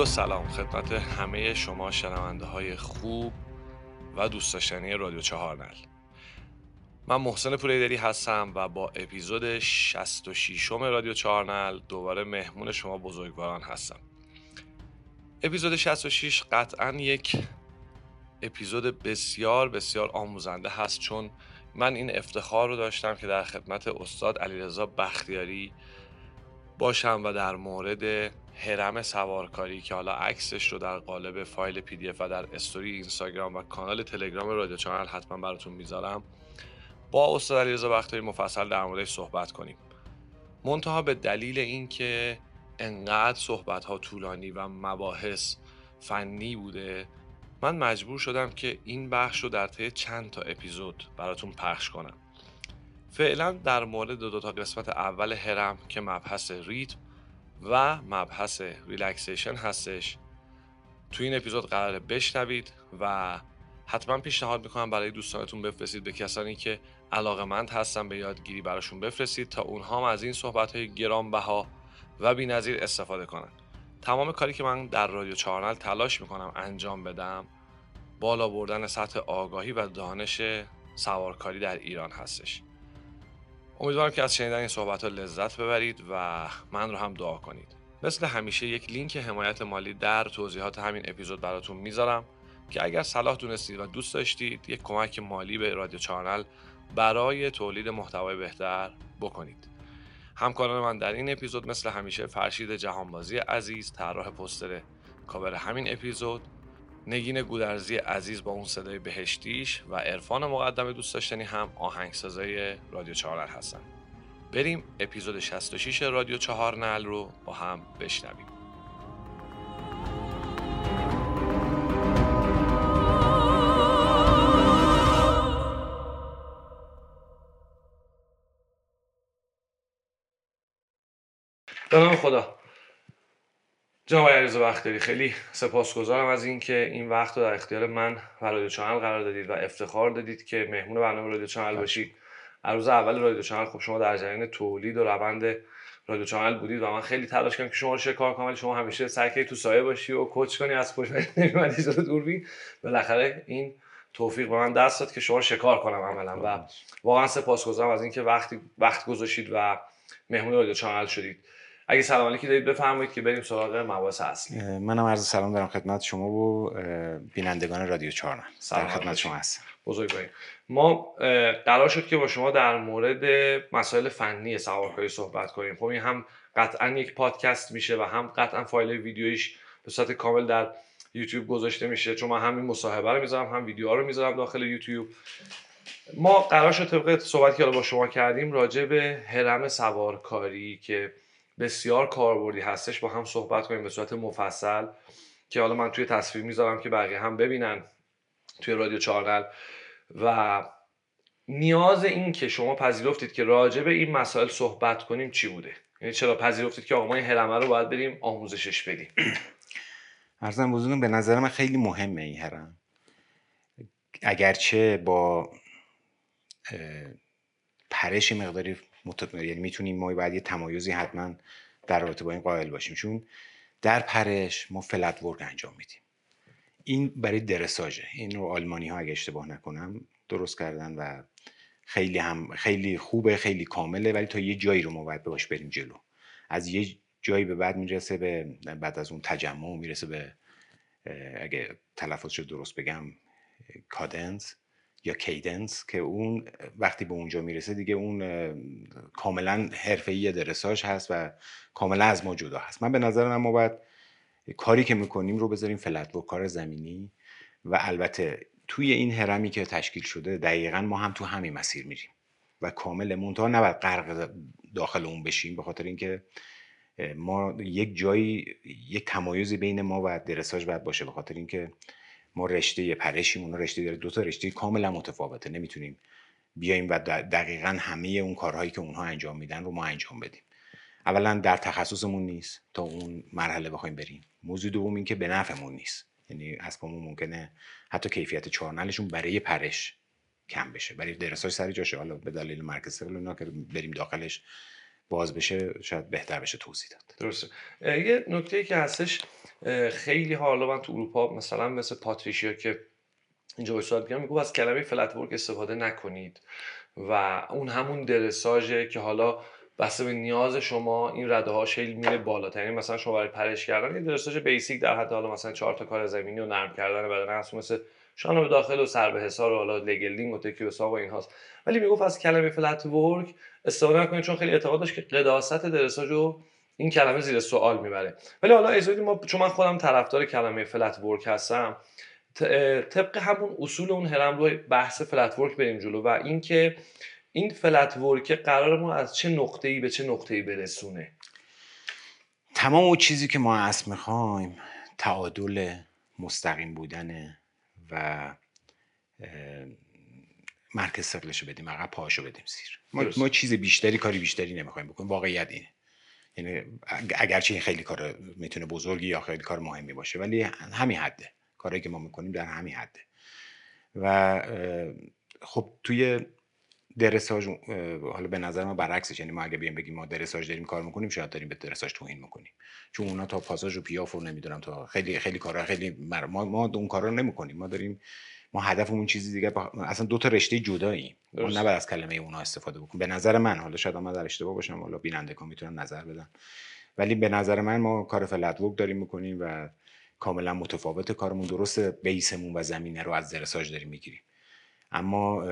و سلام خدمت همه شما شنونده های خوب و دوست داشتنی رادیو چهارنل. من محسن پوریدری هستم و با اپیزود 66 رادیو چهارنل دوباره مهمون شما بزرگواران هستم. اپیزود 66 قطعا یک اپیزود بسیار بسیار آموزنده هست، چون من این افتخار رو داشتم که در خدمت استاد علیرضا بختیاری باشم و در مورد هرم سوارکاری که حالا عکسش رو در قالب فایل پی دی اف و در استوری اینستاگرام و کانال تلگرام رادیو چهارنل حتما براتون میذارم، با استاد علیرضا بختیاری مفصل در موردش صحبت کنیم. منتها به دلیل اینکه انقدر صحبت‌ها طولانی و مباحث فنی بوده، من مجبور شدم که این بخش رو در طی چند تا اپیزود براتون پخش کنم. فعلا در مورد دو تا قسمت اول هرم که مبحث ریتم و مبحث ریلکسیشن هستش تو این اپیزود قراره بشنوید و حتما پیشنهاد میکنم برای دوستانتون بفرستید، به کسانی که علاقه‌مند هستن به یادگیری براشون بفرستید تا اونها هم از این صحبت‌های گرانبها و بی‌نظیر استفاده کنن. تمام کاری که من در رادیو چهارنل تلاش میکنم انجام بدم بالا بردن سطح آگاهی و دانش سوارکاری در ایران هستش. امیدوارم که از شنیدن این صحبت‌ها لذت ببرید و من رو هم دعا کنید. مثل همیشه یک لینک حمایت مالی در توضیحات همین اپیزود براتون میذارم که اگر صلاح دونستید و دوست داشتید یک کمک مالی به رادیو چهارنل برای تولید محتوای بهتر بکنید. همکاران من در این اپیزود مثل همیشه فرشید جهانبازی عزیز طراح پوستر کاور همین اپیزود، نگین گودرزی عزیز با اون صدای بهشتیش و عرفان مقدم دوست داشتنی هم آهنگسازای رادیو چهارنل هستن. بریم اپیزود 66 رادیو چهارنل رو با هم بشنویم. به نام خدا. جناب علیرضا بختیاری، خیلی سپاسگزارم از اینکه این وقت رو در اختیار من و رادیو چهارنل قرار دادید و افتخار دادید که مهمون برنامه رادیو چهارنل باشید. از روز اول رادیو چهارنل خب شما در جریان تولید و روند رادیو چهارنل بودید و من خیلی تلاش کردم که شما رو شکار کنم، ولی شما همیشه سعی کردید تو سایه باشی و کوچ کنی، از پشت نمی‌اومدی جلو دوربین. بالاخره این توفیق به من دست داد که شما رو شکار کنم عملاً و واقعا سپاسگزارم از اینکه وقت گذاشتید و مهمون رادیو چهارنل شدید. اگه سلام علیکی دارید بفرمایید که بریم سراغ مباحث اصلی. منم عرض سلام دارم خدمت شما و بینندگان رادیو چهارنل. در خدمت شما هستم. بزرگوارید. ما قرار شد که با شما در مورد مسائل فنی سوارکاری صحبت کنیم. خب این هم قطعا یک پادکست میشه و هم قطعا فایل ویدیویش به صورت کامل در یوتیوب گذاشته میشه، چون من هم این مصاحبه رو میذارم هم ویدیوها رو میذارم داخل یوتیوب. ما قرار شد طبق صحبتی که با شما کردیم راجع به هرم سوارکاری که بسیار کاربردی هستش با هم صحبت کنیم به صورت مفصل، که حالا من توی تصویر میذارم که بقیه هم ببینن توی رادیو چهارنل. و نیاز این که شما پذیرفتید که راجع به این مسائل صحبت کنیم چی بوده؟ یعنی چرا پذیرفتید که آقا ما این هرم رو باید بریم آموزشش بدیم؟ عرضم بزرگم به نظر من خیلی مهمه این هرم، اگرچه با پرش مقداری یعنی میتونیم ما باید یه تمایزی حتما در رابطه با این قائل باشیم، چون در پرش ما فلت ورک انجام میدیم. این برای درساژه. این رو آلمانی ها اگه اشتباه نکنم درست کردن و خیلی خوبه، خیلی کامله، ولی تا یه جایی رو ما باید باش بریم جلو. از یه جایی به بعد میرسه به بعد از اون تجمع میرسه به اگه تلفظش رو درست بگم کادنس یا کیدنس، که اون وقتی به اونجا میرسه دیگه اون کاملا حرفه‌ای درساژ هست و کاملا از ما جدا هست. من به نظر من ما باید کاری که میکنیم رو بذاریم فلت و کار زمینی، و البته توی این هرمی که تشکیل شده دقیقاً ما هم تو همین مسیر میریم و کامل منتها نباید غرق داخل اون بشیم، به خاطر اینکه ما یک جایی یک تمایزی بین ما و درساژ باید باشه، به خاطر اینکه ما رشته پرشیم، اون رشته داره، دو تا رشته کاملا متفاوته. نمیتونیم بیایم و دقیقاً همه اون کارهایی که اونها انجام میدن رو ما انجام بدیم. اولا در تخصصمون نیست تا اون مرحله بخوایم بریم. موضوع دوم این که به نفعمون نیست، یعنی اسبامون ممکنه حتی کیفیت چهارنلشون برای پرش کم بشه، برای درساژ سری جاشه، حالا به دلیل مرکز سقل اونا که بریم داخلش باز بشه شاید بهتر بشه توضیح داد. درسته. یه نکته که هستش، خیلی حالا من تو اروپا مثلا مثل پاتریشیا که اینجا استاد میگم، میگه از کلمه فلت ورک استفاده نکنید و اون همون درساژه که حالا بسته به نیاز شما این رده هاش خیلی میره بالاتر. یعنی مثلا شما برای پرش کردن یه درساژ بیسیک در حد حالا مثلا 4 تا کار زمینی و نرم کردن بدن هست، مثل شانه به داخل و سر به حصار و حالا لگلدینگ و تکیه به ساق و اینهاست. ولی میگفت از کلمه فلت ورک استفاده نکنید، چون خیلی اعتقاد داشت که قداست درساژ رو این کلمه زیر سوال میبره. ولی حالا اجازه ما، چون من خودم طرفدار کلمه فلت ورک هستم، طبق همون اصول اون هرم رو بحث فلت ورک بریم جلو و اینکه این فلت ورک قرار ما از چه نقطه‌ای به چه نقطه‌ای برسونه. تمام اون چیزی که ما اصل میخوایم تعادل، مستقیم بودن و مرکز ثقلشو بدیم عقب، پاهاشو بدیم زیر. ما چیز بیشتری، کاری بیشتری نمیخوایم بکنیم. واقعیت اینه. یعنی اگرچه این خیلی کار میتونه بزرگی یا خیلی کار مهمی باشه، ولی همین حده. کاری که ما میکنیم در همین حده. و خب توی درساژ حالا به نظر ما برعکسش، یعنی ما اگه بگیم ما درساژ داریم کار میکنیم، شاید داریم به درساژ توهین میکنیم، چون اونا تا پاساژ و پیاف رو نمیدونم، تا خیلی کارا ما اون کارا رو نمیکنیم. ما هدفمون چیزی دیگه، اصلا دو تا رشته جداییم. ما نباید از کلمه اونا استفاده بکنیم به نظر من. حالا شاید من در اشتباه باشم، حالا بینندگان میتونن نظر بدن، ولی به نظر من ما کار فلت ورک داریم میکنیم و کاملا متفاوت کارمون. درسته بیسمون و زمینه رو از درساژ داریم میگیریم، اما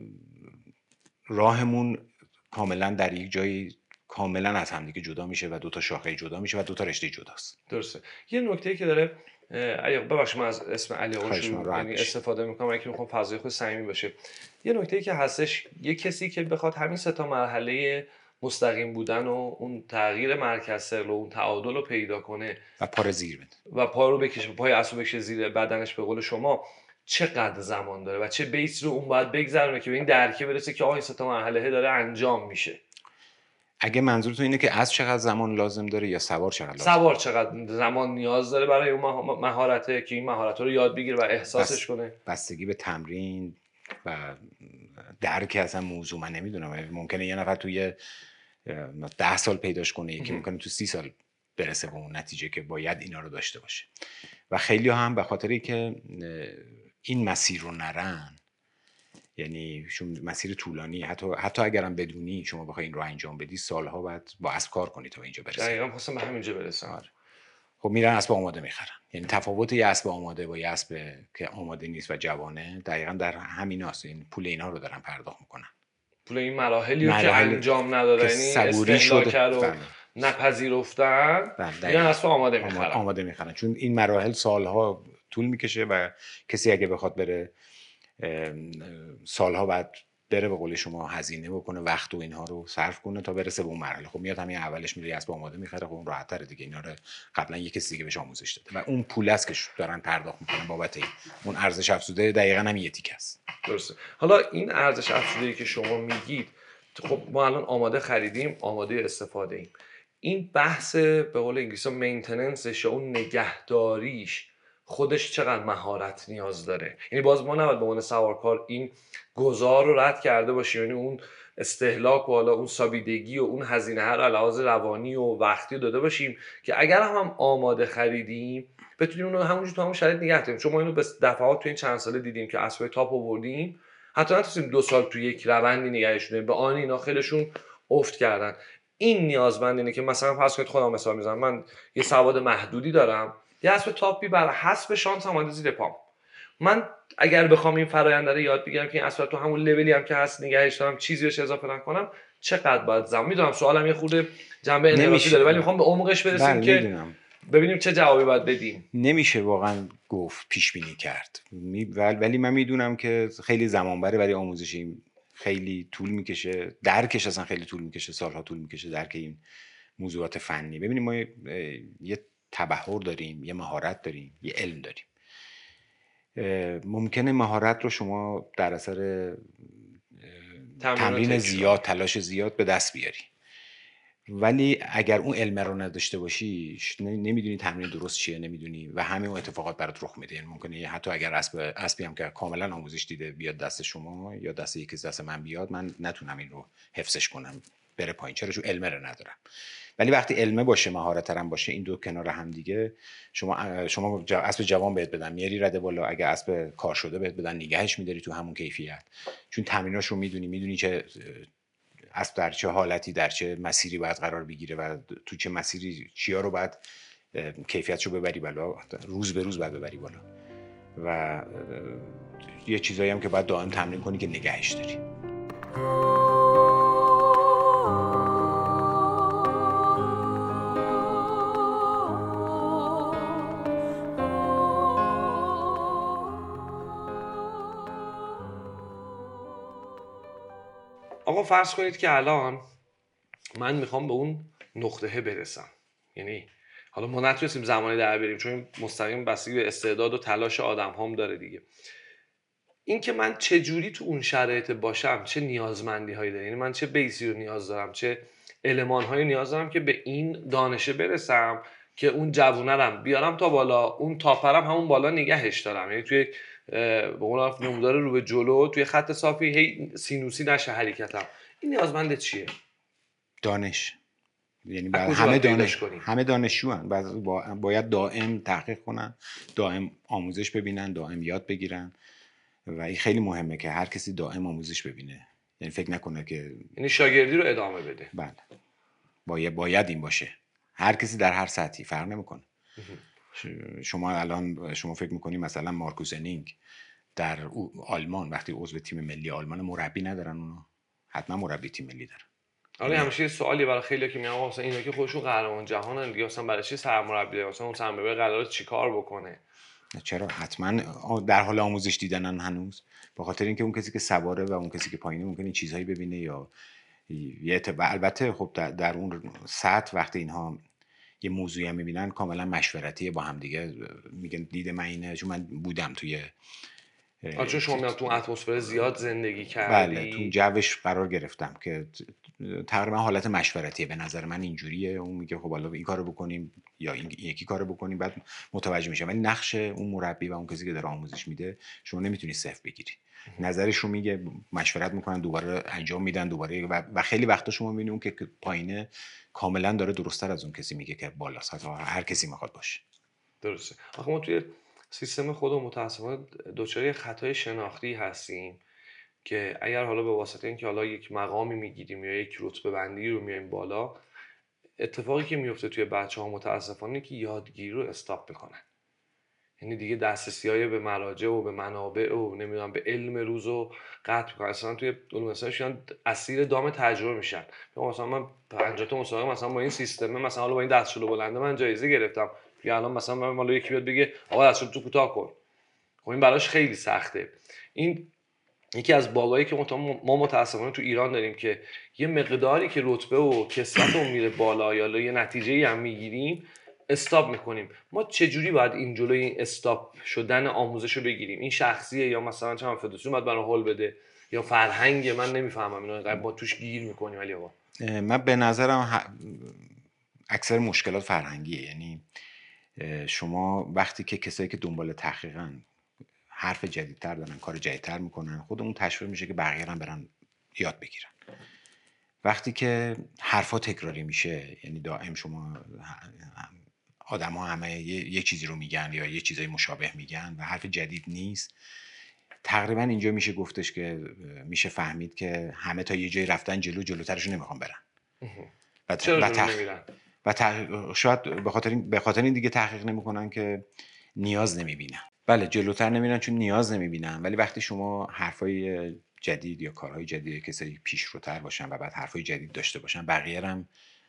راهمون کاملا در یک جایی کاملا از همدیگه جدا میشه و دو تا شاخه جدا میشه و دو تا رشته جداست. درسته. یه نکته‌ای که داره، ببخشید من از اسم علی آقا یعنی استفاده میکنم اگه میخوام فضای خود صمیمی باشه. یه نکته‌ای که هستش، یه کسی که بخواد همین سه تا مرحله مستقیم بودن و اون تغییر مرکز ثقل و اون تعادل رو پیدا کنه و پا رو زیر بده و پا رو بکشه، پای اسب بکشه زیر بدنش به قول شما، چقدر زمان داره و چه بیس رو اون باید بگذرونه که به این درکه برسه که آقا این سه تا مرحله داره انجام میشه؟ اگه منظورتون اینه که از چقدر زمان لازم داره یا سوار چقدر لازم؟ سوار چقدر زمان نیاز داره برای اون مهارته که این مهارت رو یاد بگیره و احساسش کنه؟ بستگی به تمرین و درک اصلا موضوع. من نمیدونم، ممکنه یه نفر توی 10 سال پیداش کنه، یکی ممکنه تو 30 سال برسه به اون نتیجه که باید اینا رو داشته باشه. و خیلی هم به خاطری که این مسیر رو نرن، یعنی چون مسیر طولانی، حتی اگرم بدونی شما بخوای این رو انجام بدی، سالها بعد با اسب کار کنی تا اینجا برسی. دقیقاً خواستم به همینجا برسم. خب میرن اسب آماده میخرن. یعنی تفاوت یه اسب آماده با یه اسب که آماده نیست و جوانه دقیقاً در همیناست. این پول اینا رو دارن پرداخت میکنن، پول این مراحلی که انجام نداره، یعنی استهلاک رو نپذیرفتن، میرن اسب آماده میخرن. چون این مراحل سالها طول میکشه و کسی اگه بخواد بره سالها بعد بره به قول شما هزینه بکنه، وقت و اینها رو صرف کنه تا برسه به اون مرحله. خب میاد همین اولش میره اسب آماده میخره، خب اون راحت‌تره دیگه. اینا رو قبلا یک کسی دیگه بهش آموزش داده و اون پول است که دارن پرداخت میکنن بابت این. اون ارزش افزوده دقیقاً هم یه تیکه است. درسته. حالا این ارزش افزوده‌ای که شما میگید، خب ما الان آماده خریدیم، آماده استفاده ایم. این بحث به قول انگلیسی مینتیننسش یا اون نگهداریش خودش چقدر مهارت نیاز داره؟ یعنی باز ما نباید به عنوان سوارکار این گذار رو رد کرده باشیم، یعنی اون استهلاک و حالا اون سابیدگی و اون هزینه ها رو لحاظ روانی و وقتی داده باشیم که اگر هم آماده خریدیم بتونیم اون رو همونجوری تو همون شرایط نگه داریم. چون ما اینو به دفعات تو این چند ساله دیدیم که اسبای تاپ آوردیم، حتی نتونستیم 2 سال تو یک روندی نگهش داریم، به آن اینا خیلیشون افت کردن. این نیازمند اینه که مثلا فرض کنید، خودم مثال میزنم، من یه سواد محدودی دارم، یه اسب تاپی بر حسب شانس اومده زیر پام، من اگر بخوام این فرآیند رو یاد بگیرم که این اسب تو همون لولی هم که هست نگهش دارم، چیزی بهش اضافه نکنم، چقدر باید زمان؟ میدونم سوالم یه خورده جنبه انحرافی داره، ولی میخوام به عمقش برسیم که ببینیم چه جوابی باید بدیم. نمیشه واقعا گفت، پیش بینی کرد، ولی من میدونم که خیلی زمان بره برای آموزشی، خیلی طول میکشه، درکش اصلا خیلی طول میکشه، سالها طول میکشه درک این موضوعات فنی. ببینیم ما یه تبحر داریم، یه مهارت داریم، یه علم داریم. ممکنه مهارت رو شما در اثر تمرین زیاد، تلاش زیاد به دست بیاری، ولی اگر اون علم رو نداشته باشی، نمیدونی تمرین درست چیه، نمیدونی و همین اون اتفاقات برات رخ میده. یعنی ممکنه حتی اگر اسبی هم که کاملا آموزش دیده بیاد دست شما یا دست یکی دست من بیاد، من نتونم این رو حفظش کنم بره پایین. چرا؟ چون علمه رو ندارم. ولی وقتی علمه باشه، مهارت هم باشه، این دو کنار هم دیگه، شما اسب جوان بهت بدن میاری رده بالا، اگه اسب کار شده بهت بدن نگهش میداری تو همون کیفیت، چون تمریناش رو میدونی چه اسب در چه حالتی، در چه مسیری باید قرار بگیره و تو چه مسیری چیا رو باید کیفیتشو ببری بالا، روز به روز باید ببری بالا. و یه چیزایی هم که باید دائم تمرین کنی که نگهش داری. آقا فرض کنید که الان من میخوام به اون نقطه برسم، یعنی حالا ما نتونستیم زمانی در بریم چون مستقیم بستگی به استعداد و تلاش آدم هم داره دیگه. این که من چه جوری تو اون شرایط باشم، چه نیازمندی هایی داره، یعنی من چه بیسی رو نیاز دارم، چه المان هایی نیاز دارم که به این دانشه برسم که اون جوونرم بیارم تا بالا، اون تاپرم همون بالا نگهش دارم، یعنی توی به قول نمودار رو به جلو توی خط صافی هی سینوسی نشه حرکتم. این نیازمند چیه؟ دانش. یعنی همه دانشجوان باید دائم تحقیق کنن، دائم آموزش ببینن، دائم یاد بگیرن و این خیلی مهمه که هر کسی دائم آموزش ببینه، یعنی فکر نکنه که یعنی شاگردی رو ادامه بده. بله، باید این باشه. هر کسی در هر سطحی فرق نمیکنه. شما فکر میکنی مثلا مارکوس انینگ در آلمان وقتی عضو تیم ملی آلمان مربی ندارن؟ اونا حتما مربی تیم ملی دارن. آره همیشه سوالی برای خیلی‌ها که میگن آقا مثلا اینا که خودشون قهرمان جهانن دیگه، مثلا برای چی سرمربی داره؟ مثلا اون سرمربی قراره چیکار بکنه؟ چرا؟ حتما در حال آموزش دیدنن هنوز، به خاطر اینکه اون کسی که سواره و اون کسی که پایینه ممکنه چیزهایی ببینه یا البته خب در اون سطح وقتی اینها یه موضوعی هم میبینن کاملا مشورتیه با هم دیگه، میگن دید من اینه، چون من بودم توی چون شما میام تو اتمسفر زیاد زندگی کردی. بله، تو جوش قرار گرفتم که تقریبا حالت مشورتیه. به نظر من اینجوریه، اون میگه خب حالا این کارو بکنیم یا این یکی کارو بکنیم، بعد متوجه میشه. ولی نقش اون مربی و اون کسی که داره آموزش میده شما نمیتونی صفر بگیری. نظرش رو میگه، مشورت میکنن، دوباره انجام میدن دوباره و خیلی وقتا شما میبینی اون که پایینه کاملا داره درست‌تر از اون کسی میگه که بالاست، هر کسی میخواد باشه. درسته. آخه ما توی سیستم خودمون متأسفانه دچار خطای شناختی هستیم که اگر حالا به واسطه اینکه حالا یک مقامی میگیریم یا یک رتبه بندی رو میایم بالا، اتفاقی که میفته توی بچه‌ها متأسفانه که یادگیری رو استاپ میکنن. یعنی دیگه دسترسی‌های به مراجع و به منابع و نمیدونم به علم روز رو قطع میکنن. اصلا توی علوم انسانی اسیر دام تجربه میشن. مثلا من 50 تا مسابقه مثلا با این سیستم، مثلا حالا با این دستشویی بلنده من جایزه گرفتم، یا الان مثلا من حالا یکی بیاد بگه آقا دستشویی تو کوتاه کن، خب این براش خیلی سخته. این یکی از باگایی که ما متاسفانه تو ایران داریم که یه مقداری که رتبه و کسوت میره بالا یا یه نتیجه‌ای هم میگیریم استاپ میکنیم. ما چجوری باید این جلوی این استاپ شدن آموزش رو بگیریم؟ این شخصیه یا مثلا چه فدراسیون باید برای هول بده یا فرهنگ؟ من نمیفهمم اینو، ما توش گیر میکنیم. ولی آقا من به نظرم اکثر مشکلات فرهنگیه. یعنی شما وقتی که کسایی که دنبال تحقیقن حرف جدیدتر دارن، کار جدیدتر میکنن، خود اون تشویق میشه که بقیه هم برن یاد بگیرن. وقتی که حرفا تکراری میشه، یعنی دائم شما آدم ها همه یه چیزی رو میگن یا یه چیزای مشابه میگن و حرف جدید نیست، تقریبا اینجا میشه گفتش که میشه فهمید که همه تا یه جایی رفتن جلوترشون نمیخوان برن. شاید به خاطر این دیگه تحقیق نمیکنن که نیاز نمیبینن. بله، جلوتر نمیرن چون نیاز نمیبینن. ولی وقتی شما حرفای جدید یا کارهای جدید کسایی پیشروتر باشن و بعد حرفای جدید داشته باشن، بقیه هم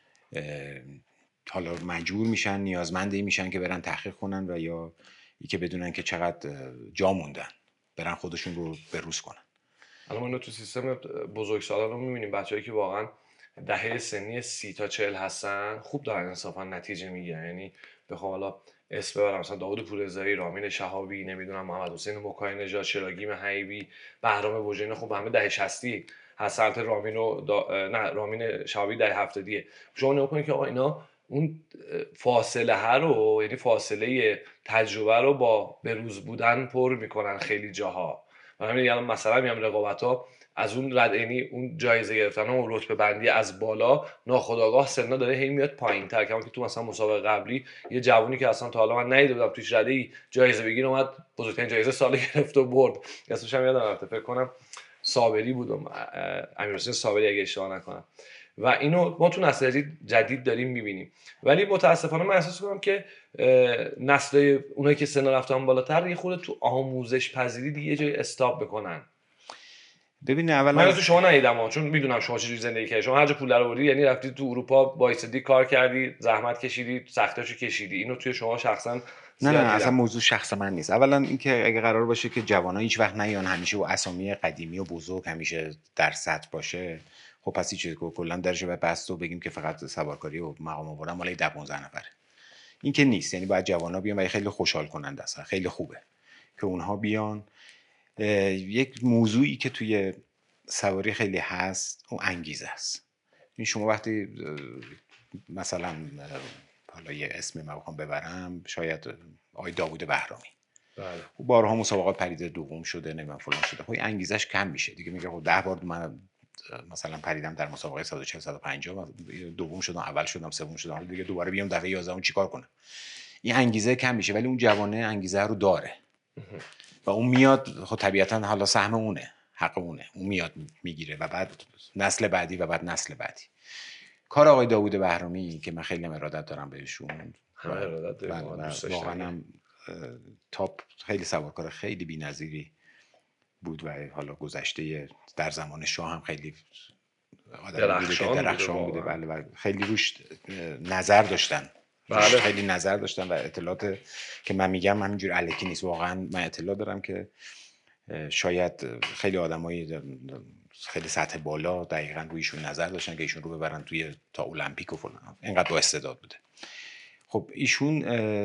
حالا مجبور میشن، نیازمندی میشن که برن تحقیق کنن و یا ای که بدونن که چقدر جا موندن برن خودشون رو بروز کنن. الان ما تو سیستم بزرگسالان رو میبینیم بچه‌ای که واقعا دهه سنی 30 تا 40 هستن خوب دارن انصافا نتیجه میگیرن. یعنی بخوام حالا اسم ببرم، مثلا داوود پوررضایی، رامین شهابی، نمیدونم محمد حسین مکای نژاد، شراگیم حیبی، بهرام وجین، خب همه دهه 60 هستن. رامین شهابی دهه 70. شما نگاه کنید که آقا اینا اون فاصله یعنی فاصله تجربه رو با بروز بودن پر میکنن خیلی جاها. و همین الان مثلا میام رقابت‌ها از اون رد، یعنی اون جایزه گرفتن و رتبه بندی از بالا ناخودآگاه سنا داره هی میاد پایین‌تر. کما که تو مثلا مسابقه قبلی یه جوونی که اصلا تا حالا من ندیده بودم توش رده‌ای جایزه بگیر اومد بزرگترین جایزه سال گرفت و برد. اسمش هم یادم رفته، فکر کنم صابری بود، امیرحسین صابری اگه اشتباه نکنم. و اینو ما تو نسل جدید داریم میبینیم. ولی متاسفانه من احساس می‌کنم که نسل اونایی که سن رفتن بالاتر یه خورده تو آموزش پذیری دیگه یه جای استاپ بکنن. ببین من اولا تو شما ندیدم چون میدونم شما چجوری زندگی کردی. شما هر جا پول رو آوردی، یعنی رفتی تو اروپا وایسادی کار کردی، زحمت کشیدی، سختاشو کشیدی. اینو توی شما شخصا نه زیاد اصلا دیدم. موضوع شخص من نیست. اولا اینکه اگه قرار باشه که جوانان هیچ وقت نیان همیشه با اسامی قدیمی و بزرگ همیشه در سطح باشه، خب پس هیچ چیز کلا درش به بست و بگیم که فقط سوارکاری و مقام آوردن مال 10 15 نفره. این که نیست. یعنی باید جوانا بیان و خیلی خوشحال کننده است، خیلی خوبه که اونها بیان. یک موضوعی که توی سواری خیلی هست اون انگیزه است. این شما وقتی مثلا حالا یه اسمی من بخوام ببرم، شاید آقای داوود بهرامی، بله. بارها مسابقات پریده دوم شده، نمیدونم فلان شده، خب انگیزش کم میشه دیگه. میگه خب 10 بار من مثلا پریدم در مسابقه 140 150 دوم شدم، اول شدم، سوم شدم، حالا دیگه دوباره بیام دفعه 11 چیکار کنم؟ این انگیزه کم میشه. ولی اون جوانه انگیزه رو داره و اون میاد، خب طبیعتا حالا سهم اونه، حق اونه، اون میاد میگیره و بعد نسل بعدی و بعد نسل بعدی. کار آقای داوود بهرامی که من خیلی ارادت دارم بهشون، همه ارادت داریم، و دوست واقعا داشتنی. هم تاپ، خیلی سوارکار خیلی بی‌نظیری بود و حالا گذشته در زمان شاه هم خیلی آدمی بوده که درخشان بوده. بله و خیلی روش نظر داشتن. بله. خیلی نظر داشتن و اطلاعات که من میگم همینجور الکی نیست. واقعا من اطلاع دارم که شاید خیلی آدمایی خیلی سطح بالا دقیقاً رویشون نظر داشتن که ایشون رو ببرن توی تا المپیک و فلان. اینقدر با استعداد بوده. خب ایشون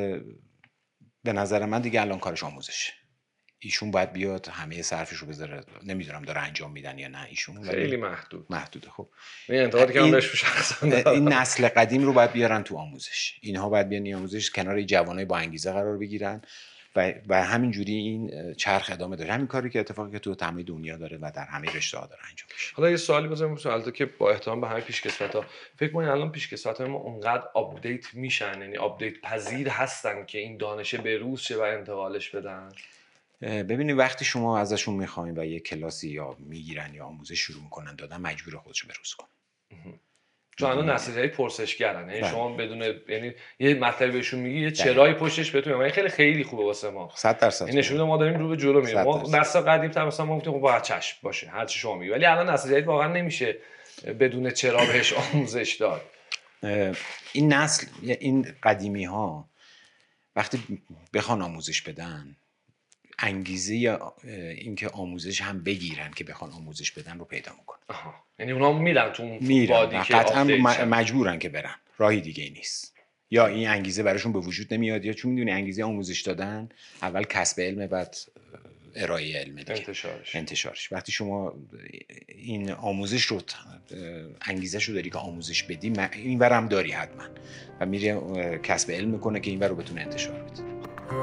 به نظر من دیگه الان کارش آموزشه. ایشون باید بیاد همه صرفش رو بذاره. نمیدونم داره انجام میدن یا نه ایشون، خیلی محدوده. خب این انتقادی که من بهش شخصا دارم، این نسل قدیم رو باید بیارن تو آموزش. اینها باید بیان آموزش کنار جوانای با انگیزه قرار بگیرن و همینجوری این چرخ ادامه داره. همین کاری که اتفاقی که تو تمام دنیا داره و در همه رشته‌ها داره انجام میشه. حالا یه سوالی بزنم البته که با احترام به همه پیشکسوت‌ها، فکر کنید الان پیشکسوت‌های ما اونقدر آپدیت میشن، یعنی آپدیت پذیر هستن که این دانش بروز شه و انتقالش بدن؟ ببینید وقتی شما ازشون میخواین و یه کلاسی یا میگیرن یا آموزش شروع میکنن دادن، مجبور خودشو بروز کنه. چون الان نسل جدید پرسشگرن، یعنی بله. شما بدون، یعنی یه مطلبی بهشون میگی یه چرایی پشتش بهتون میگه، خیلی خیلی خوبه واسه ما. 100% این نشون میده ما داریم رو به جلو میریم. ما 100%. نسل قدیم تر مثلا ما گفتیم خب باید چشم باشه هر چی شما میگی، ولی الان نسل جدید واقعا نمیشه بدون چرا بهش آموزش داد. این نسل، این قدیمی ها وقتی بخوان آموزش بدن، انگیزه اینکه آموزش هم بگیرن که بخوان آموزش بدن رو پیدا میکنن. یعنی اونا میرن تو اون وادی که قطعا مجبورن که برن، راهی دیگه ای نیست. یا این انگیزه براشون به وجود نمیاد، یا چون میدونی انگیزه آموزش دادن اول کسب علم، بعد ارائه علم دیگه، انتشارش. وقتی شما این آموزش رو انگیزش رو داری که آموزش بدی، این ورم داری حتما و میری کسب علم میکنه که این ور رو بتونه انتشار بده.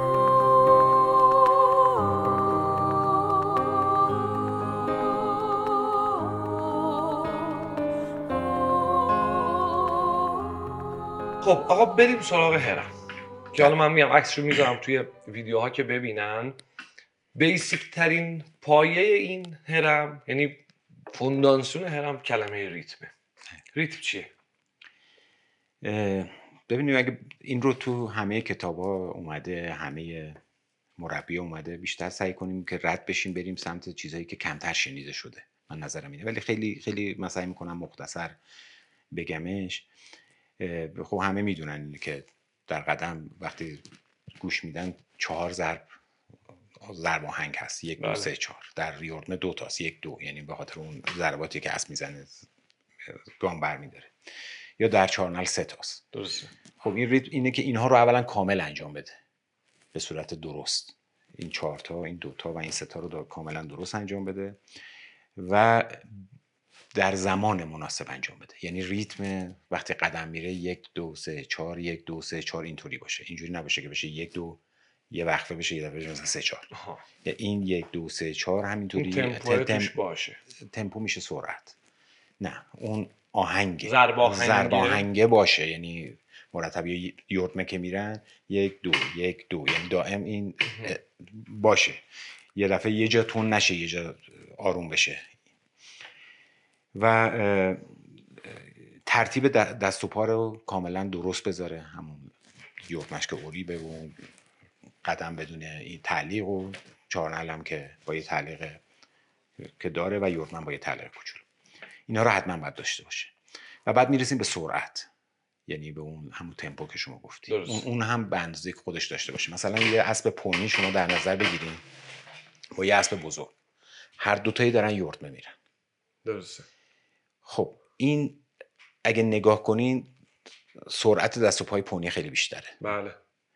خب آقا بریم سراغ هرم که حالا من میگم عکسشو میذارم توی ویدیوها که ببینن. بیسیک ترین پایه این هرم، یعنی فونداسیون هرم، کلمه ریتمه. ریتم چیه؟ ببینید اگه این رو تو همه کتابا اومده، همه مربی اومده، بیشتر سعی کنیم که رد بشیم بریم سمت چیزایی که کمتر شنیده شده. من نظرم اینه، ولی خیلی خیلی من سعی میکنم مختصر بگمش. خب همه میدونن که در قدم وقتی گوش میدن 4 ضرب آهنگ هست، 1 2 3 4. در ریورمه 2 تاست، 1 2، یعنی به خاطر اون ضرباتی که اسب میزنه گام برمیداره. یا در 4 نل 3 تاست. درسته. خب این ریتم اینه که اینها رو اولا کامل انجام بده به صورت درست. این 4 تا، این 2 تا و این 3 تا رو کاملا درست انجام بده و در زمان مناسب انجام بده. یعنی ریتم وقتی قدم میره 1 2 3 4 1 2 3 4 اینطوری باشه. اینجوری نباشه که بشه 1 2 یه وقفه بشه، یه دفعه بشه مثلا 3 4. آها. یا این 1 2 3 4 همینطوری این تمپو توش باشه. تمپو میشه سرعت. نه اون آهنگ ضرب آهنگه باشه، یعنی مرتب یورتمه که میرن 1 2 1 2 یعنی دائم این باشه، یه دفعه یه جا تون نشه یه جا آروم بشه. و ترتیب دست و پا رو کاملا درست بذاره، همون یورتمش که اوریبه و قدم بدون این تعلیق و چارنل هم که با یه تعلیق که داره و یورتمن با یه تعلیق کوچولو، اینا رو حتما باید داشته باشه. و بعد میرسیم به سرعت، یعنی به اون همون تمپو که شما گفتی. اون هم به اندازه خودش داشته باشه. مثلا یه اسب پونی شما در نظر بگیرین با یه اسب بزرگ، هر دوتایی دارن یورتمه میرن. درسته. خب این اگه نگاه کنین سرعت دست و پای پونی خیلی بیشتره. بله.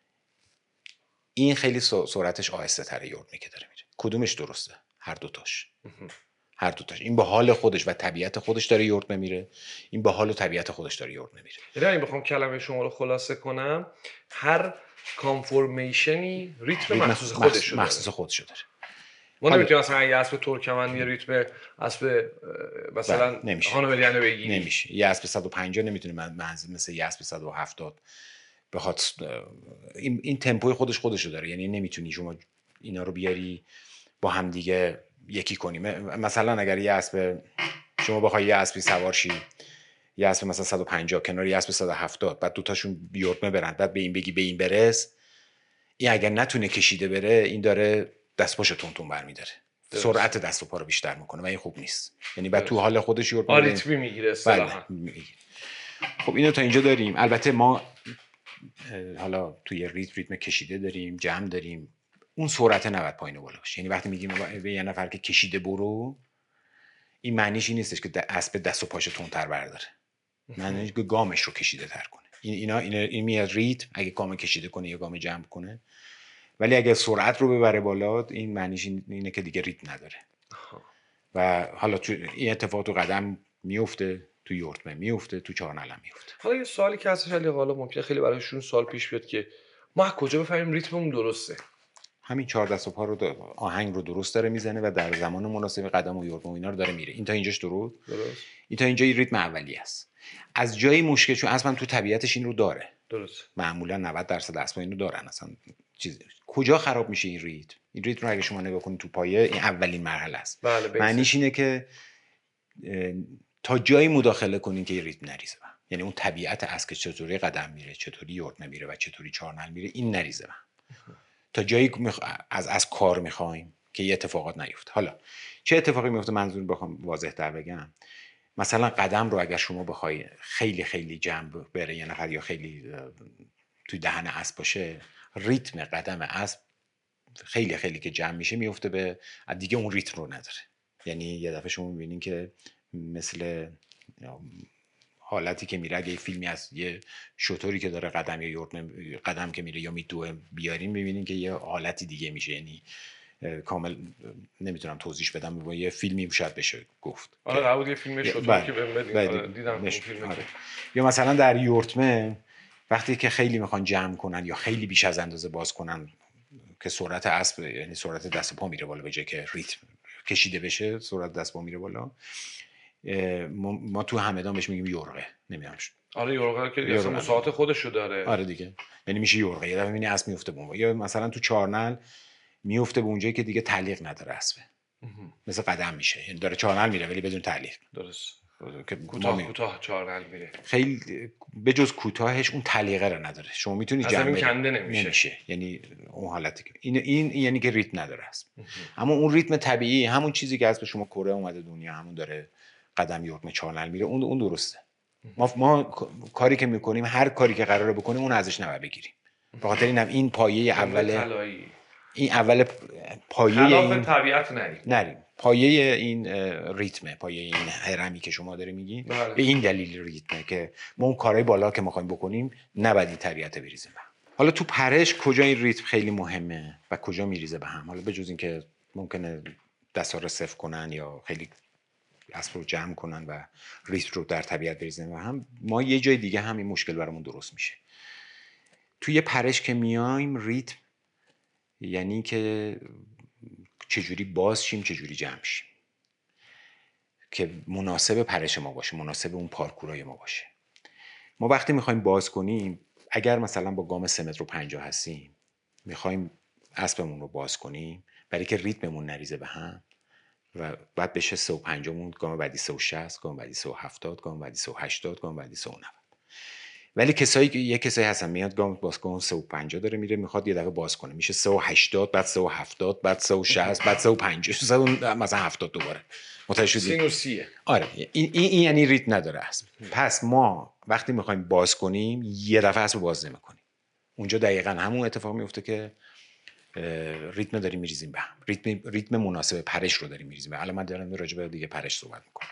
این خیلی سرعتش آهسته تره یورتمه که داره میره. کدومش درسته؟ هر دوتاش. این به حال خودش و طبیعت خودش داره یورتمه میره، این به حال و طبیعت خودش داره یورتمه میره. یعنی اگه بخوام کلمه شما رو خلاصه کنم، هر کانفورمیشنی ریتم مخصوص خودشو داره. ما نمیتونیم مثلا اگه اسب ترکمن یه ریتم اسب مثلا هانوریانو بگیری، نمیشه. یه اسب 150 نمیتونه مثل یه اسب 170 بخواد. این تمپوی خودشو داره، یعنی نمیتونی شما اینا رو بیاری با هم دیگه یکی کنی. مثلا اگر یه اسب شما بخوای یه اسبی سوار شی، یه اسب مثلا 150 کنار یه اسب 170، بعد دوتاشون یورتمه برن، بعد به این بگی به این برس، این اگر نتونه کشیده بره این داره دست پاشو تون برمیداره، سرعت دست و پا رو بیشتر میکنه و این خوب نیست. یعنی بعد تو حال خودش یورتمه آریتمی میگیره اصطلاحاً. خب اینو تا اینجا داریم. البته ما حالا توی ریتم کشیده داریم، جمع داریم. اون سرعت نباید پایین و بالا باشه. یعنی وقتی میگیم به یه نفر که کشیده برو، این معنیش این نیستش که اسب دست و پاشو تندتر برداره، معنیش که گامش رو کشیده تر کنه. این میاد ریتم اگه گام کشیده کنه یا گام جمع کنه. ولی اگه سرعت رو ببره بالا، این معنیش اینه که دیگه ریتم نداره. و حالا این اتفاق تو قدم میفته، تو یورتمه میفته، تو چارنل میفته. حالا یه سوالی که هستش علی، حالا ممکنه خیلی برایشون سوال پیش بیاد که ما کجا بفهمیم ریتممون درسته؟ همین 4 دست و پا رو آهنگ رو درست داره میزنه و در زمان مناسب قدم و یورتمه و اینا رو داره میره. این تا اینجاش درست. این تا اینجا ریتم اولیه است. از جایی مشکل چون اصلا تو طبیعتش این رو داره. درست. معمولا 90% اسبا اینو دارن. اصلا کجا خراب میشه این ریتم؟ این ریتم رو اگه شما نگاه کنید تو پایه، این اولین مرحله است. بله. معنیش اینه که تا جایی مداخله کنین که این ریتم نریزه. یعنی اون طبیعت اسب که چطوری قدم میره، چطوری یورتمه میره و چطوری چارنل میره، این نریزه. تا جایی از کار میخوایم که یه اتفاقات نیفته. حالا چه اتفاقی میفته؟ منظور بخوام واضح تر بگم، مثلا قدم رو اگر شما بخوای خیلی خیلی جمع بره یه نفر یا خیلی توی دهن اسب باشه، ریتم قدم اسب خیلی خیلی که جمع میشه میفته به دیگه اون ریتم رو نداره. یعنی یه دفعه شما میبینین که مثل حالتی که میره، اگه یه فیلمی از یه شطوری که داره قدم یا یورتمه قدم که میره یا میدوه بیاریم، میبینین که یه حالتی دیگه میشه. یعنی کامل نمیتونم توضیح بدم، با یه فیلمی شاید بشه گفت. آره قبول یه فیلم شطور که ببینید دیدم فیلم. یا مثلا در یورتمه وقتی که خیلی میخوان جمع کنن یا خیلی بیش از اندازه باز کنن که سرعت اسب، یعنی سرعت دست و پا میره بالا، به جای که ریتم کشیده بشه سرعت دست و پا میره بالا. ما تو همدان بهش میگیم یورغه. نمیدونم. آره یورغه که اصلا مساحت خودشو داره. آره دیگه، یعنی میشه یورغه. یه دفعه میبینی اسب میفته بونجا، یا مثلا تو چارنل میفته به اونجایی که دیگه تعلیق نداره اسب، مثل قدم میشه، یعنی داره چارنل میره ولی بدون تعلیق. درست. کوتاه چارنل میره. خیلی به جز کوتاهش اون تعلیقه رو نداره. شما میتونی جمع کنده نمیشه. یعنی اون حالتی که این یعنی که ریتم نداره اسب. اما اون ریتم طبیعی، همون چیزی که اسب شما کره اومده دنیا، همون داره قدم یورتمه چارنل میره، اون درسته. ما کاری که میکنیم، هر کاری که قراره بکنیم اون ازش نباید بگیریم. به خاطر اینم این پایه اوله، این اول پایه خلاف طبیعت نریم. پایه این ریتمه، پایه این هرمی که شما داره میگی. به این دلیل ریتمه که ما اون کارهای بالا که میخوایم بکنیم نباید این طبیعت بریزیم. حالا تو پرش کجا این ریتم خیلی مهمه و کجا میریزه به هم؟ حالا بجز این که ممکنه دستا رو صفر کنن یا خیلی اسب رو جمع کنن و ریتم رو در طبیعت بریزن و هم، ما یه جای دیگه هم این مشکل برامون درست میشه. توی پرش که میایم ریتم یعنی که چجوری باز شیم، چجوری جمع شیم که مناسب پرش ما باشه، مناسب اون پارکورای ما باشه. ما وقتی میخوایم باز کنیم، اگر مثلا با گام 3 متر و 50 هستیم، میخوایم اسبمون رو باز کنیم برای که ریتممون نریزه به هم و بعد بشه 350 مون، گام بعدی 360، گام بعدی 370، گام بعدی 380، گام بعدی 390. ولی یه کسایی هستن میاد گام باز کن 350 داره میره، میخواد یه دفعه باز کنه، میشه 380، بعد 370، بعد 360، بعد 350، مثلا 70 دوباره. متوجه شدی؟ سینوسیه. آره، این یعنی ریتم نداره اسب. پس ما وقتی میخوایم باز کنیم یه دفعه اسب باز نمی‌کنیم. اونجا دقیقاً همون اتفاق میفته که ریتم داریم میریزیم به هم، ریتم مناسب پرش رو داریم میریزیم. الان من دارم راجع به دیگه پرش صحبت میکنم.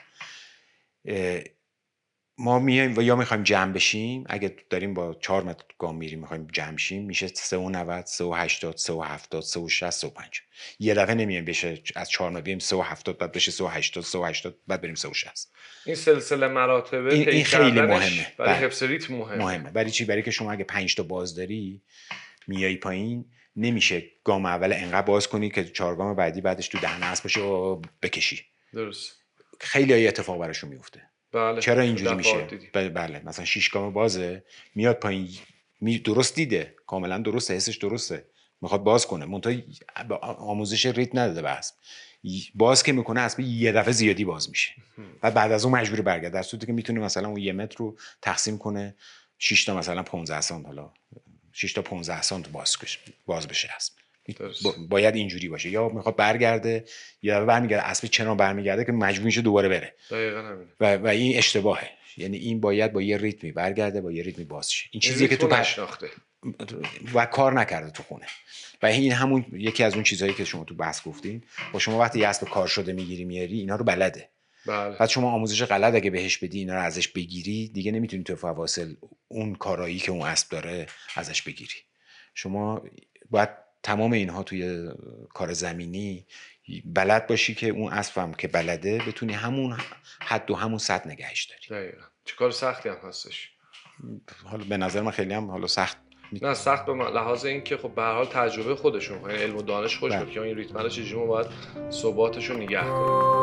ما میایم و یا میخوایم جمع بشیم، اگه داریم با 4 متر گام میریم میخوایم جمع شیم، میشه 390، 380، 370، 360، 350. یه دفعه نمیایم بشه از 4 متر بریم 370 بعد بشه 380، 380 بعد بریم 360. این سلسله مراتب این خیلی مهمه برای حفظ ریتم مهمه. برای چی؟ برای که شما اگه 5 تا باز داری میای پایین، نمیشه گام اول انقدر باز کنی که 4 گام بعدی بعدش تو دهن اسب باشه و بکشی. درست. خیلی ای اتفاق براشون میفته. بله. چرا اینجوری میشه؟ بله مثلا 6 گام بازه، میاد پایین، درست دیده، کاملا درسته، حسش درسته، میخواد باز کنه، منتها آموزش ریتم نداده به اسب. باز که میکنه اسب یه دفعه زیادی باز میشه و بعد از اون مجبور برگرده، در صورتی که میتونه مثلا اون 1 متر رو تقسیم کنه 6 تا مثلا 15 سانت، حالا 6 تا 15 سانت باز بشه اسب. باید اینجوری باشه. یا میخواد برگرده یا برمیگرده، اسب چنان برمیگرده که مجبور میشه دوباره بره. دقیقاً همین. و این اشتباهه. یعنی این باید با یه ریتمی برگرده، با یه ریتمی باز شه. این چیزیه که تو نشناخته و کار نکرده تو خونه. و این همون یکی از اون چیزهایی که شما تو بحث گفتین، با شما وقتی یه اسب کار شده میگیری میاری، اینا رو بلده. بله. بعد شما آموزش غلط اگه بهش بدی، اینا رو ازش بگیری، دیگه نمیتونی تو فواصل اون کارایی که اون اسب داره ازش بگیری. شما باید تمام اینها توی کار زمینی بلد باشی که اون اسبم که بلده بتونی همون حد و همون سطح نگهش داری. دقیقاً. چه کار سختی هم هستش. حالا به نظر من خیلی هم حالا سخت نه، سخت به لحاظ این که خب به هر حال تجربه خودشون، یعنی علم و دانش خودشون که این ریتم رو چجوری ما باید ثباتش رو نگه داریم.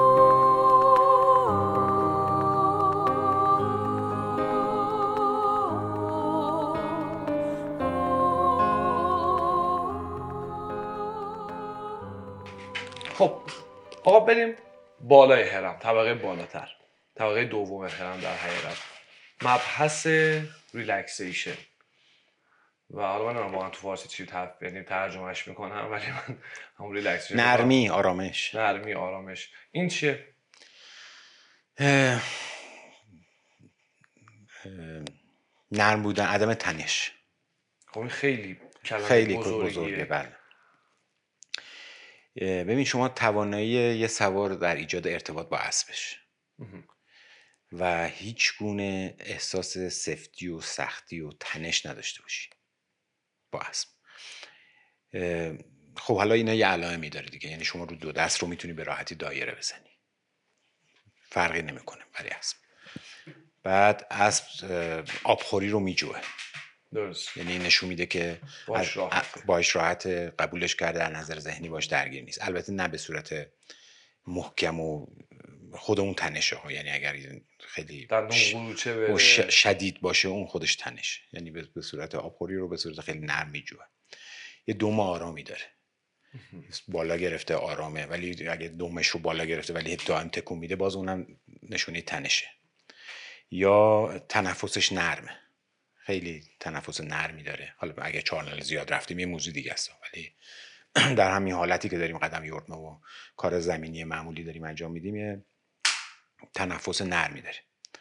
خب آقا بریم بالای هرم، طبقه بالاتر، طبقه دوم هرم در حقیقت، مبحث ریلکسیشن. و حالا من واقعا تو فارسی چی ترجمهش میکنم، ولی من همون ریلکسیشن، نرمی، آرامش. نرمی، آرامش. این چیه؟ نرم بودن، عدم تنش. خب این خیلی کلمه خیلی بزرگه. بله. ببین شما توانایی یه سوار در ایجاد ارتباط با اسبش و هیچ گونه احساس سفتی و سختی و تنش نداشته باشی با اسب. خب حالا اینا یه علائمی داره دیگه، یعنی شما رو 2 دست رو میتونی به راحتی دایره بزنی، فرقی نمیکنه برای اسب. بعد اسب آبخوری رو میجوه. درست. یعنی نشون میده که باش راحت، قبولش کرده، در نظر ذهنی باش درگیر نیست. البته نه به صورت محکم و خودمون تنشه ها، یعنی اگر خیلی شدید باشه اون خودش تنشه، یعنی به صورت آبخوری رو به صورت خیلی نرم میجوه. یه دم آرامی داره، بالا گرفته آرامه، ولی اگه دمش رو بالا گرفته ولی دائم تکون میده، باز اونم نشونه تنشه. یا تنفسش نرمه، خیلی تنفس نرمی داره. حالا اگه 4 ناله زیاد رفتیم یه موضوع دیگه است، ولی در همین حالتی که داریم قدم یورتمه و کار زمینی معمولی داریم انجام میدیم، یه تنفس نرمی داره.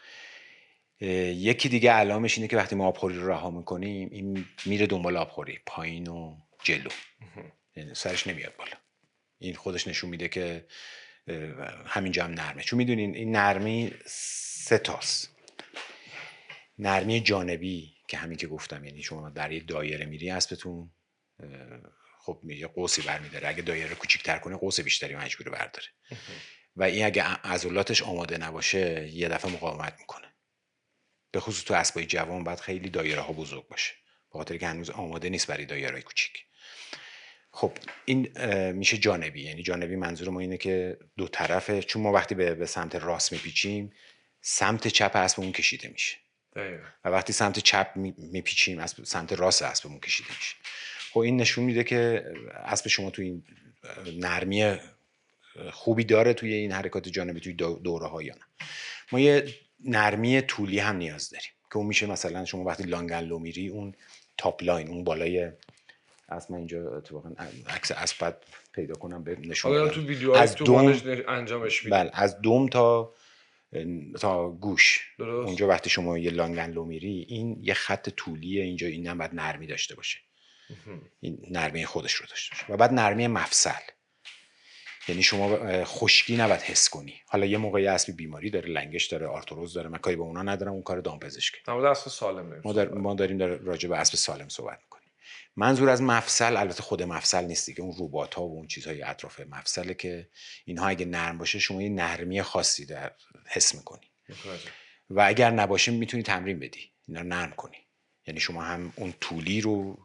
یکی دیگه علامش اینه که وقتی ما آبخوری رو رها میکنیم، این میره دنبال آبخوری، پایین و جلو، یعنی سرش نمیاد بالا. این خودش نشون میده که همینجا هم نرمه. چون میدونین این نرمی 3 تاست. نرمی جانبی که همین که گفتم، یعنی شما در یه دایره میری اسبتون خب یه قوسی برمیداره، اگه دایره کوچیک‌تر کنه قوس بیشتری مجبوره برداره. و این اگه عضلاتش آماده نباشه یه دفعه مقاومت میکنه. به خصوص تو اسبای جوان باید خیلی دایره ها بزرگ باشه، به خاطر که هنوز آماده نیست برای دایره کوچیک. خب این میشه جانبی. یعنی جانبی منظور ما اینه که دو طرفه، چون ما وقتی به سمت راست میپیچیم سمت چپ اسبمون کشیده میشه و وقتی سمت چپ میپیچیم سمت راست اسبمون کشیده میشه. خب این نشون میده که اسب شما توی این نرمی خوبی داره توی این حرکات جانبی توی دوره ها یا نه. ما یه نرمی طولی هم نیاز داریم که اون میشه مثلا شما وقتی لانگلو میری اون تاپ لاین، اون بالای اسب، من اینجا اتفاقا عکس اسب پیدا کنم به نشون بدم. تو ویدیوهای از دوم انجامش میدیم. بله، از دوم تا گوش. درست. اونجا وقتی شما یه لانگلو میری این یه خط طولیه، اینجا این هم باید نرمی داشته باشه. این نرمی خودش رو داشته باشه. و بعد نرمی مفصل، یعنی شما خشکی نباید حس کنی. حالا یه موقعی اسبی بیماری داره، لنگش داره، آرتروز داره، من کاری به اونا ندارم، اون کار دامپزشکه. ما اسب سالم ما داریم راجع به اسب سالم صحبت میکنیم. منظور از مفصل البته خود مفصل نیست دیگه، اون رباط‌ها و اون چیزهای اطراف مفصله که اینها اگه نرم باشه شما یه نرمی خاصی در حس میکنی و اگر نباشه میتونی تمرین بدی اینا نرم کنی. یعنی شما هم اون طولی رو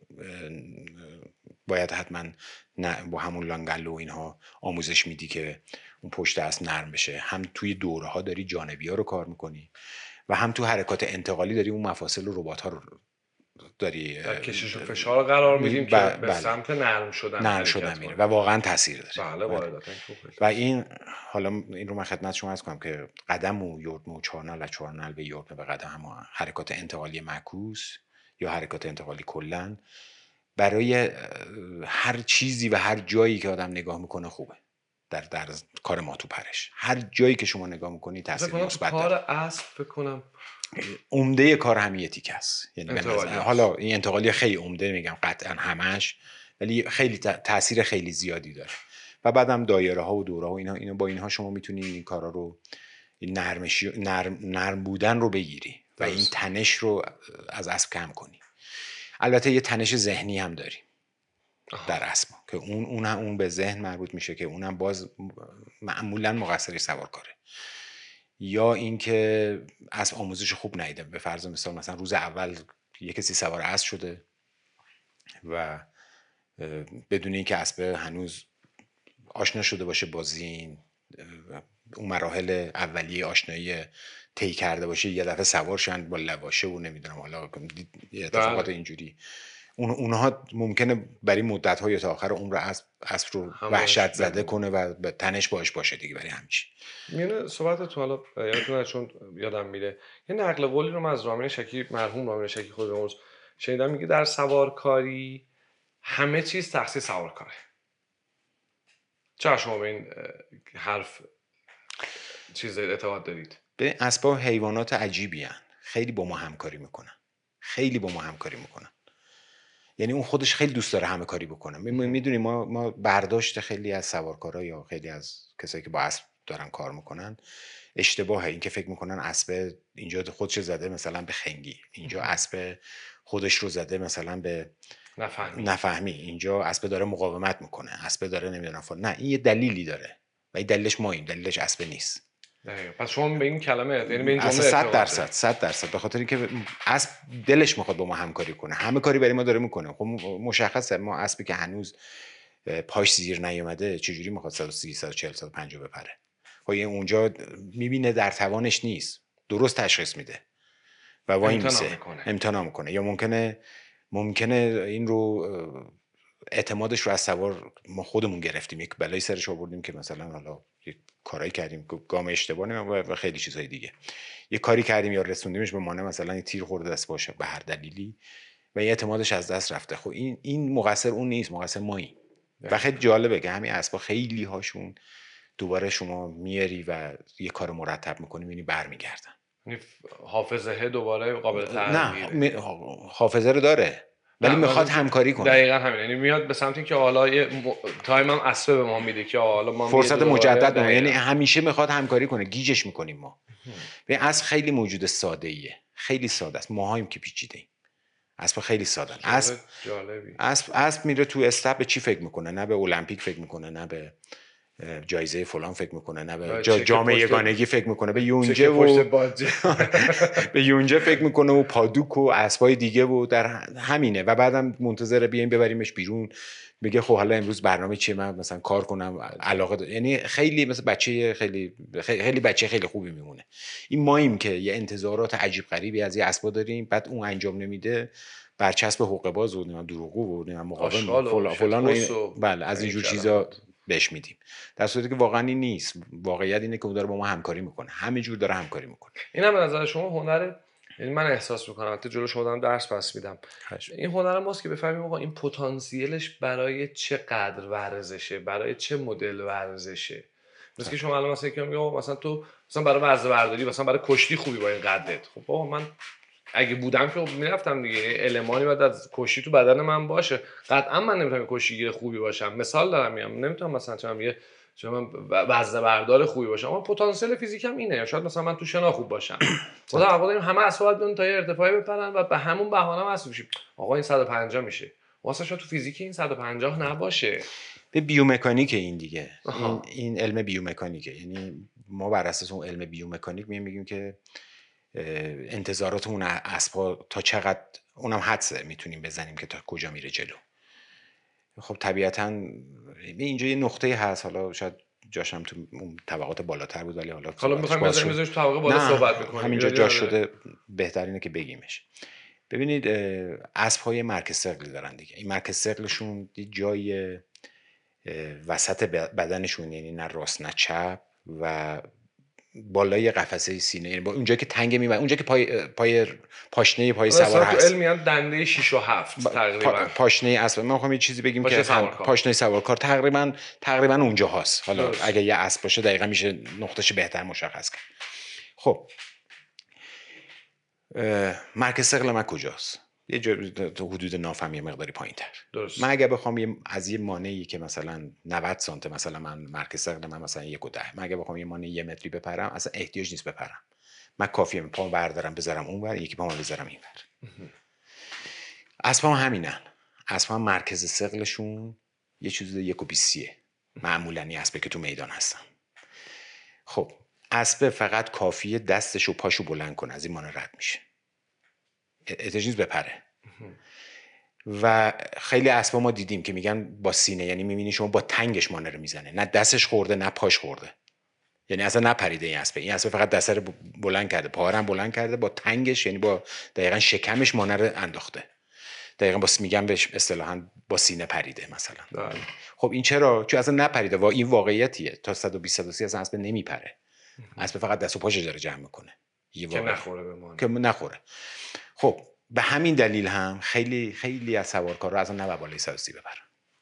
باید حتما با همون لانگلو و اینها آموزش میدی که اون پشت اسب نرم بشه، هم توی دوره ها داری جانبی ها رو کار میکنی و هم تو حرکات انتقالی داری اون مفاصل و رباط ها رو داری در کشش و فشار قرار میدیم که به سمت نرم شدن میره و واقعا تاثیر داره. بله وارداً. و این حالا این رو من خدمت شما عرض کنم که قدم و یورتم و چهارنعل، از چهارنعل به یورتم به قدم، هم حرکات انتقالی معکوس یا حرکات انتقالی کلا برای هر چیزی و هر جایی که آدم نگاه میکنه خوبه. در کار ما تو پرش هر جایی که شما نگاه میکنی تاثیر مثبت داره. کار اسب بکنم عمده کار همین تیک است. یعنی حالا این انتقالی خیلی عمده میگم قطعا همش، ولی خیلی تاثیر خیلی زیادی داره. و بعدم دایره ها و دوره ها اینا با اینها شما میتونید این کارا رو، این نرم بودن رو بگیری و این تنش رو از اسب کم کنی. البته یه تنش ذهنی هم داریم در اسب که اون به ذهن مربوط میشه که اونم باز معمولا مقصر سوارکاره، یا اینکه اسب آموزش خوب ندیده. به فرض مثلا روز اول یه کسی سوار اسب شده و بدون اینکه اسب هنوز آشنا شده باشه با زین، اون مراحل اولیه آشنایی طی کرده باشه، یه دفعه سوار شن با لواشه و نمیدونم حالا اتفاقات اینجوری، اونها ممکنه برای مدت‌ها یا تا آخر عمر اسب رو وحشت زده کنه و به تنش باشه دیگه برای همیشه. میونه صحبت تو حالا یادتونه چون یادم میره یه نقل قولی رو من از رامین شکی، مرحوم رامین شکی خودمون شنیدم، میگه در سوارکاری همه چیز تخصیص سوارکاره. چرا شما به این حرف چیز اعتقاد دارید؟ به اسباب حیوانات عجیبی هن. خیلی با ما همکاری میکنن. یعنی اون خودش خیلی دوست داره همه کاری بکنه. میدونیم ما برداشت خیلی از سوارکارا یا خیلی از کسایی که با اسب دارن کار میکنن اشتباهه. این که فکر میکنن اسب اینجا خودش زده مثلا به خنگی، اینجا اسب خودش رو زده مثلا به نفهمی، اینجا اسب داره مقاومت میکنه، اسب داره نمیدونم نه، این یه دلیلی داره و این دلیلش دلیلش اسب نیست. پس شما به این کلمه، یعنی به این جمله 100% به خاطر اینکه اسب دلش میخواد با ما همکاری کنه، همه کاری برای ما داره میکنه. خب مشخصه ما اسبی که هنوز پاش زیر نیومده چجوری میخواد 130 140 150 بپره؟ خب اونجا میبینه در توانش نیست، درست تشخیص میده و وای میسه امتناع میکنه. یا ممکنه این رو اعتمادش رو از سوار ما خودمون گرفتیم، یک بلای سرش آوردیم که مثلا حالا یک کارایی کردیم، گام اشتباهی و خیلی چیزهای دیگه، یک کاری کردیم یا رسوندیمش به مانع مثلا یک تیر خورده دست باشه به هر دلیلی و این اعتمادش از دست رفته. خب این مقصر اون نیست، مقصر مایی. و خیلی جالبه که همین اسبا خیلی هاشون دوباره شما میاری و یه کار مرتب میکنی میبینی برمیگردن. یعنی حافظه دوباره قابل تغییره. نه حافظه رو داره ولی میخواد همکاری کنه. دقیقاً همین، یعنی میاد به سمت اینکه حالا تایم هم اسب به ما میده که حالا ما فرصت مجدد ما، یعنی همیشه میخواد همکاری کنه، گیجش میکنیم ما. ببین اسب خیلی موجود ساده ایه، خیلی ساده است. ماهاییم که پیچیده ایم. اسب خیلی ساده است. اسب میره تو استپ به چی فکر میکنه؟ نه به المپیک فکر میکنه، نه به جایزه فلان فکر میکنه، نه به چک جام پشت- یگانگی فکر میکنه، به چک یونجه پشت و باجه. به یونجه فکر میکنه و پادوک و اسبای دیگه و در همینه و بعدم منتظر بیایم ببریمش بیرون بگه خب حالا امروز برنامه چیه، من مثلا کار کنم، علاقه یعنی خیلی مثلا بچه خیلی بچه خیلی خوبی میمونه. این ماییم که یه انتظارات عجیب غریبی از یه اسبا داریم، بعد اون انجام نمیده، برچسب حقوق باز و دروغگو و مقاوم و فلان و بله از اینجور چیزا بهش میدیم، در صورتی که واقعا این نیست. واقعیت اینه که اون داره با ما همکاری میکنه، همه جور داره همکاری میکنه. این هم به نظر شما هنر، یعنی من احساس میکنم البته جلوش خودم درس پس میدم، این هنر ماست که بفهمیم آقا این پتانسیلش برای چه قدر ورزشه، برای چه مدل ورزشه. مثل که شما الان مثلا یکی میگه مثلا تو مثلا برای وزنه برداری، مثلا برای کشتی خوبی با این قدت. خب آقا من اگه بودم که میرفتم دیگه، المانی باید از کشتی تو بدن من باشه. قطعا من نمیتونم کشتیگیر خوبی باشم، مثال دارم میگم، نمیتونم مثلا چون من وزنه بردار خوبی باشم، اما پتانسیل فیزیکم اینه. شاید مثلا من تو شنا خوب باشم. خدا عقب همه اسباب بیان تا یه ارتفاعی بپرن و به همون بهانه واسه میشیم آقا این 150 میشه، واسه شما تو فیزیک این 150 نباشه. به بیومکانیک این دیگه، این علم بیومکانیکه. یعنی ما بر اساس اون علم بیومکانیک میگیم که انتظارات اون اسبا تا چقدر، اونم حدسه میتونیم بزنیم که تا کجا میره جلو. خب طبیعتاً اینجا یه نقطه هست، حالا شاید جاشم تو اون طبقات بالاتر بود، ولی حالا می‌خوایم بزنیمش تو طبقه بالا صحبت می‌کنیم، همینجا جاش شده بهترینه که بگیمش. ببینید اسب‌های مرکز ثقلی دارن دیگه. این مرکز ثقلشون یه جای وسط بدنشون، یعنی نه راست نه چپ و بالای قفسه سینه، یعنی با اونجا که تنگ میبره، اونجا که پاشنه پای سوار هست، تو علم دنده 6 و 7 تقریبا پاشنه اسب. ما میخوام یه چیزی بگیم که پاشنه سوارکار تقریبا اونجا هست. حالا اگه یه اسب باشه دقیقاً میشه نقطهش بهتر مشخص کرد. خب مرکز ثقل من کجاست؟ یه جای تو حدود نافم یه مقداری پایین‌تر. من اگه بخوام از یه مانعی که مثلا 90 سانت، مثلا من مرکز ثقل من مثلا 1.10، من اگه بخوام یه مانع 1 متری بپرم اصلا احتیاج نیست بپرم. من کافیه پامو بردارم بذارم اونور، یکی پامو بذارم اینور. اسبام همینن. اسبام مرکز ثقلشون یه چیزی 1.20 معمولاً اسبی که تو میدان هستن. خب اسب فقط کافیه دستش و پاشو بلند کنه، از این مانع رد میشه، احتیاج نیست بپره. و خیلی اسبا ما دیدیم که میگن با سینه، یعنی میبینی شما با تنگش مانع رو میزنه، نه دستش خورده نه پاش خورده، یعنی اصلا نپریده این اسب فقط دست رو بلند کرده، پا رو بلند کرده، با تنگش یعنی با دقیقاً شکمش مانع رو انداخته، دقیقاً میگم بهش اصطلاحاً با سینه پریده مثلا. خب این چرا؟ چون اصلا نپریده و این واقعیتیه. تا 120 130 اصلا اسب نمیپره، اسب فقط دست و پاشو داره جمع میکنه که نخوره بمونه، که نخوره. خب به همین دلیل هم خیلی از سوارکارا اصلا نباید بالای 130 بپرن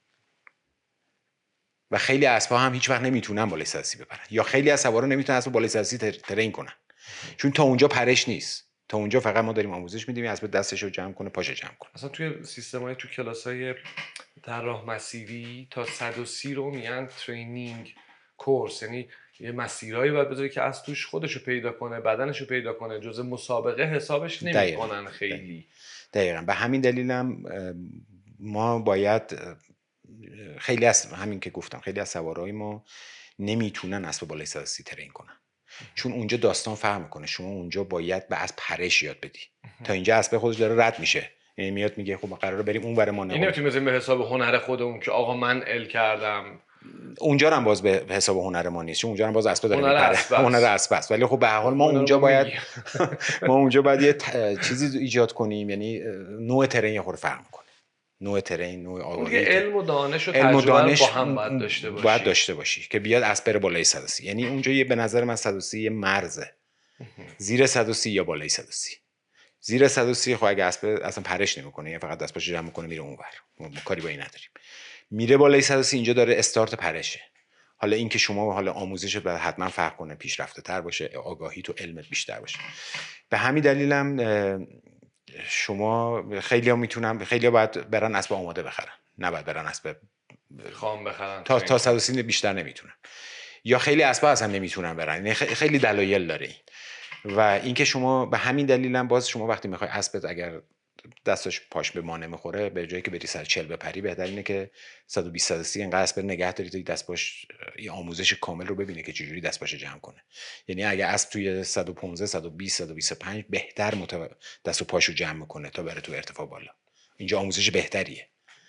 و خیلی اسبا هم هیچ وقت نمیتونن بالای 130 بپرن، یا خیلی از سوارا نمیتونن اسب بالای 130 ترین کنن، چون تا اونجا پرش نیست. تا اونجا فقط ما داریم آموزش میدیم اسب دستشو جمع کنه، پاشو جمع کنه. اصلا توی سیستمای تو کلاسای طراح مسیری تا 130 رو میگن ترینینگ کورس، یعنی یه مسیرایی باید بذاری که از توش خودشو پیدا کنه، بدنشو پیدا کنه، جزء مسابقه حسابش نمیکنن خیلی. دقیقاً به همین دلیلم ما باید خیلی از همین که گفتم، خیلی از سوارای ما نمیتونن اسب بالای 130 ترین کنن، چون اونجا داستان فرق میکنه. شما اونجا باید به اسب پرش یاد بدی. تا اینجا اسب خودش داره رد میشه، یعنی میاد میگه خب ما قراره بریم اون ور مانع. این نمیتونیم بزنیم به حساب هنر خودمون که آقا من ال کردم. اونجا هم باز به حساب هنر ما نیست، چون اونجا هم باز اسب داره میپره، هنر اسب است. ولی خب به هر حال ما اونجا باید یه چیزی ایجاد کنیم، یعنی نوع ترین یه خورده فرق میکنه. نوع ترین، نوع آگاهی، علم و دانش و تجربه با هم باید داشته باشی که بیاد اسب بره بالای 130. یعنی اونجا به نظر من 130 یه مرزه، زیر 130 یا بالای 130. زیر 130 خب اگه اسب اصلا پرش نمیکنه، یعنی فقط دست پاشو جمع میکنه میره اونور، ما کاری با این نداریم. میره بالای 130 اینجا داره استارت پرشه. حالا این که شما حالا آموزش باید حتما فرق کنه، پیشرفته تر باشه، آگاهی تو علمت بیشتر باشه. به همین دلیلم شما خیلی‌ها باید برن اسب آماده بخرن، نباید برن اسب خام بخرن. تا 130 بیشتر نمیتونن، یا خیلی اسبا اصلا نمیتونن برن. یعنی خیلی دلایل داره این. و اینکه شما به همین دلیلم باز شما وقتی میخوای اسبت اگر دستش پاش به ما نمیخوره، به جایی که بری 140 بپری بهتر اینه که 120 130 اینقدر اسب نگه داری تا دست پاش این آموزش کامل رو ببینه که چجوری دست پاش جمع کنه. یعنی اگه اسب توی 115 120 125 بهتر دست و پاشو جمع میکنه تا بره تو ارتفاع بالا. اینجا آموزش بهتریه.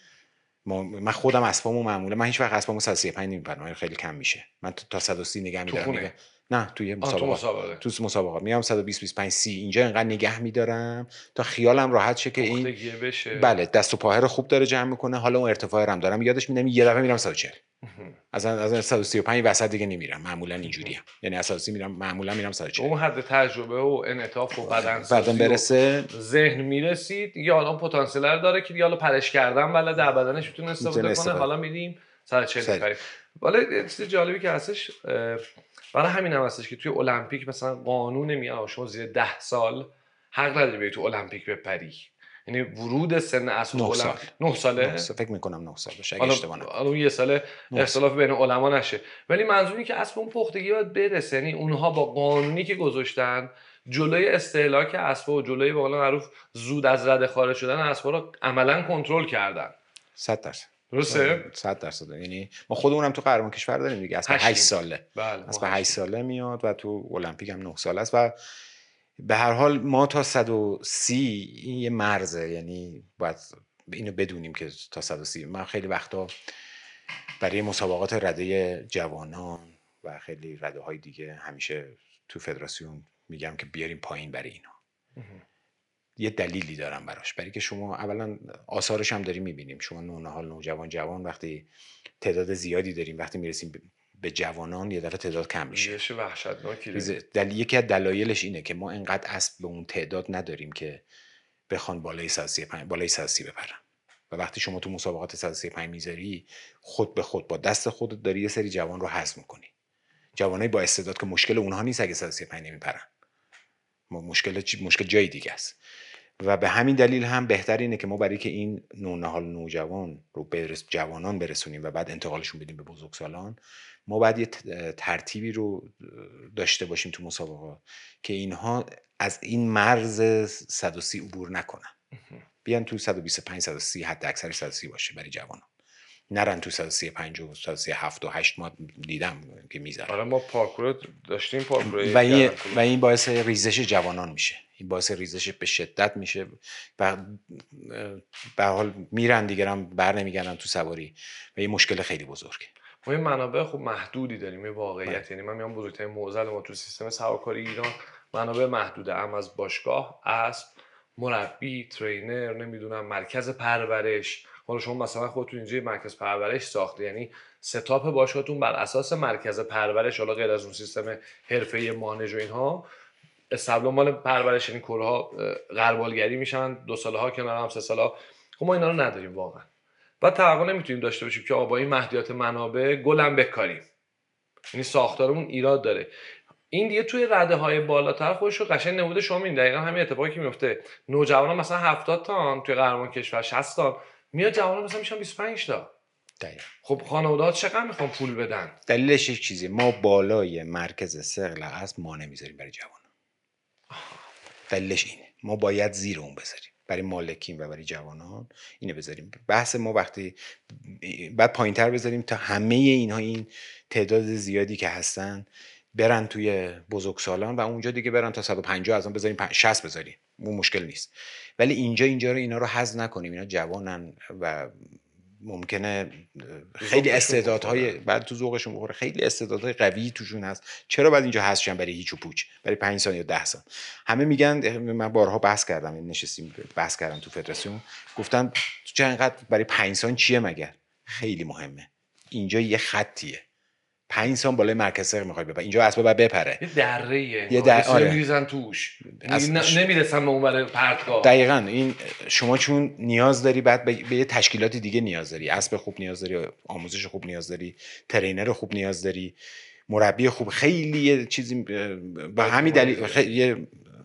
من خودم اسبامو معمولا من هیچ وقت اسبامو 135 نمیپرم، خیلی کم میشه. من تا 130 نگه میدارم. نه توی مسابقات. تو مسابقات میام 120 25 30 اینجا اینقدر نگه میدارم تا خیالم راحت شه که این بشه. بله دست و پاهه رو خوب داره جمع میکنه. حالا اون ارتفاع رو هم دارم یادش میدم. یه دفعه میرم 140 از 135 وسط دیگه نمیرم. معمولا اینجوریه. یعنی اساسی میرم معمولا میرم 140. اون حد تجربه و انعطاف و بدن برسه ذهن میرسید یا الان پتانسیل رو داره که حالا پرش کردن بلد در بدنش میتونه استفاده کنه. حالا میریم 140 میپریم. ولی چیز جالبی که هستش برای همین هم هستش که توی المپیک مثلا قانون میگه شما زیر 10 سال حق نداری بری تو المپیک بپری. یعنی ورود سن اسب المپیک 9 ساله. فکر میکنم 9 سال باشه اگه اشتباه نکنم. الان یه ساله اختلاف بین علما نشه. ولی منظوری که اسب اون پختگی باید برسه. یعنی اونها با قانونی که گذاشتن جلوی استهلاک اسب و جلوی به قول معروف زود از رده خارج شدن اسب رو عملاً کنترل کردن. 100%. درسته؟ 100%. یعنی ما خودمون تو قهرمان کشور داریم دیگه. اسب 8 ساله. بله. اسب 8 ساله میاد و تو المپیک هم 9 ساله است و به هر حال ما تا 130 این یه مرزه. یعنی باید اینو بدونیم که تا 130. من خیلی وقتا برای مسابقات رده جوانان و خیلی رده های دیگه همیشه تو فدراسیون میگم که بیاریم پایین برای اینا. یه دلیلی دارم براش. برای که شما اولا آثارش هم داریم میبینیم. شما نونهال نوجوان وقتی تعداد زیادی داریم، وقتی میرسیم به جوانان یه دفعه تعداد کم میشه. یه وحشتناکه. یکی از دلایلش اینه که ما انقدر اسب به اون تعداد نداریم که بخوان بالای 130 بپرن. و وقتی شما تو مسابقات 135 میذاری، خود به خود با دست خودت داری یه سری جوان رو حذف میکنی. جوانای با استعداد که مشکل اونها نیست اگه 135 نمیپرن. مشکل جای دیگه است. و به همین دلیل هم بهتر اینه که ما برای که این نوجوان رو جوانان برسونیم و بعد انتقالشون بدیم به بزرگسالان، ما باید یه ترتیبی رو داشته باشیم تو مسابقات که اینها از این مرز 130 عبور نکنن. بیان تو 125 130 حد اکثر 130 باشه برای جوانان. نرن تو 135 و 137 و 8 ما دیدم که میذارن. آره ما پارکور داشتیم و این باعث ریزش جوانان میشه. این باعث ریزش به شدت میشه و به حال میرن دیگه هم بر نمیگردن تو سواری و این مشکل خیلی بزرگه. ما این منابع خوب محدودی داریم. این واقعیت. یعنی من میگم بزرگترین معضل ما تو سیستم سوارکاری ایران منابع محدوده. هم از باشگاه، اسب، مربی، ترینر، نمیدونم مرکز پرورش. حالا شما مثلا خودتون اینجا مرکز پرورش ساخته، یعنی ستاپ باشگاهتون بر اساس مرکز پرورش، حالا غیر از اون سیستم حرفه‌ای مانج و اینها، استبل مال پرورش، یعنی کلها غربالگری میشن 2 ساله ها کنار هم 3 ساله ها. خب ما اینا رو نداریم واقعا. و توقع نمیتونیم داشته باشیم که با این محدودیت منابع گلم بکاریم. یعنی ساختارمون ایراد داره. این دیگه توی رده های بالاتر خودش رو قشنگ نموده. شما این دقیقاً همین اتفاقی که میفته. نوجوانا مثلا 70 تا توی قهرمان کشور 60 تا میاد، جوونا مثلا میشن 25 تا. دقیقاً. خب خانواده‌ها چقدر میخوان پول بدن؟ دلیلش یک چیزیه. ما بالای مرکز ثقل اسب ما نمیذاریم برای جوانان. دلیلش اینه. ما باید زیر اون بذاریم. برای مالکین و برای جوانان اینو بذاریم. بحث ما وقتی بعد پایین‌تر بذاریم تا همه اینها این تعداد زیادی که هستن برن توی بزرگسالان و اونجا دیگه برن تا 150 از اون بذاریم 60 بذاریم. اون مشکل نیست. ولی اینجا رو اینا رو حذف نکنیم. اینا جوانن و ممکنه خیلی استعدادهای بعد تو ذوقشون بخوره، خیلی استعدادهای قوی توشون هست. چرا باید اینجا حذف شن برای هیچ و پوچ، برای 5 سال یا 10 سال؟ همه میگن، من بارها بحث کردم، نشستیم بحث کردم تو فدراسیون، گفتن چرا اینقدر برای 5 سال چیه مگر؟ خیلی مهمه. اینجا یه خطیه. 5 سال بالای مرکز ثقل میخوای بپره، اینجا اسباب باید بپره. یه دره‌ایه. یه آره. میریزن توش. نمیرسن به اون برای پرتگاه. دقیقاً. این شما چون نیاز داری بعد به یه تشکیلات دیگه نیاز داری. اسب خوب نیاز داری، آموزش خوب نیاز داری، ترینر خوب نیاز داری، مربی خوب. خیلی یه چیزی به همین دلیل یه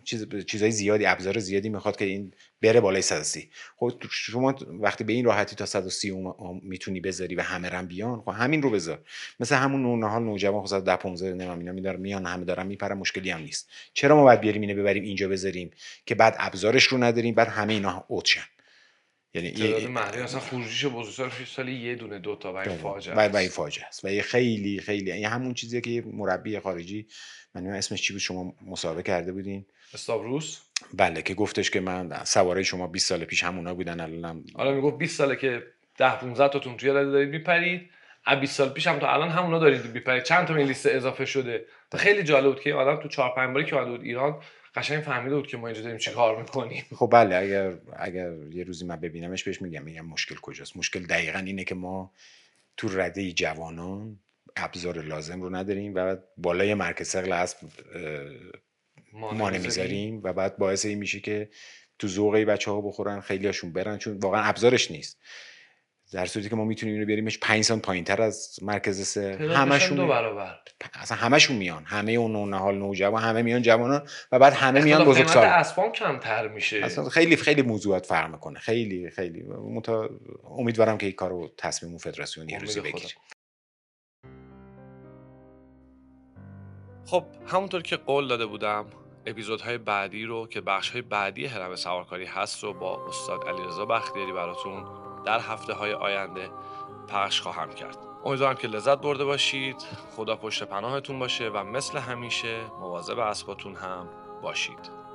چیزای زیادی، ابزار زیادی میخواد که این بره بالای 130. خب شما وقتی به این راحتی تا 130 میتونی بذاری و همه رن بیان، خب همین رو بذار. مثل همون نونهال نوجوان خب 10 15 نمیدونم اینا میان همه دارن میپرن، مشکلی هم نیست. چرا ما باید بیاریم اینو ببریم اینجا بذاریم که بعد ابزارش رو نداریم، بعد همه اینا اوتشن؟ یعنی تعداد مهری اصلا خروجیش بزرگتر سالی یه دونه دو تا و این فاجعه است. و این فاجعه است و خیلی خیلی این همون چیزیه که مربی خارجی، من اسمش چی بود، شما مسابقه کرده بودین، استاوروس، بله، که گفتش که من سواره شما 20 سال پیش همونا بودن الانم. آره میگفت 20 ساله که 10 15 تاتون توی رده دارید میپرید، از 20 سال پیش هم تا الان همونا دارید میپرید، چند تا این لیست اضافه شده. خیلی جالب بود که آدم تو 4 5 باری که اومده بود ایران قشنگ فهمیده بود که ما اینجا داریم چیکار میکنیم. خب بله، اگر یه روزی من ببینمش بهش میگم مشکل کجاست. مشکل دقیقاً اینه که ما تو رده جوانان ابزار لازم رو نداریم و بالای مرکز ثقل اسب ما نمیذاریم و بعد باعث این میشه که تو ذوقی بچه‌ها بخورن، خیلی هاشون برن چون واقعا ابزارش نیست. در صورتی که ما میتونیم اینو بیاریمش 5 سانت پایینتر از مرکز ثقل، همشون 2 برابر، اصلا همشون میان، همه اون نهال نوجوان همه میان جوانان و بعد همه میان بزرگسال، قیمت اسبام کمتر میشه. اصلا خیلی خیلی موضوعات فرق میکنه، خیلی خیلی امیدوارم که این کارو تصمیم فدراسیون یه روزی بگیره. خب همونطور که قول داده بودم اپیزودهای بعدی رو که بخش‌های بعدی هرم سوارکاری هست رو با استاد علیرضا بختیاری براتون در هفته‌های آینده پخش خواهم کرد. امیدوارم که لذت برده باشید. خدا پشت پناهتون باشه و مثل همیشه مواظب اسباتون هم باشید.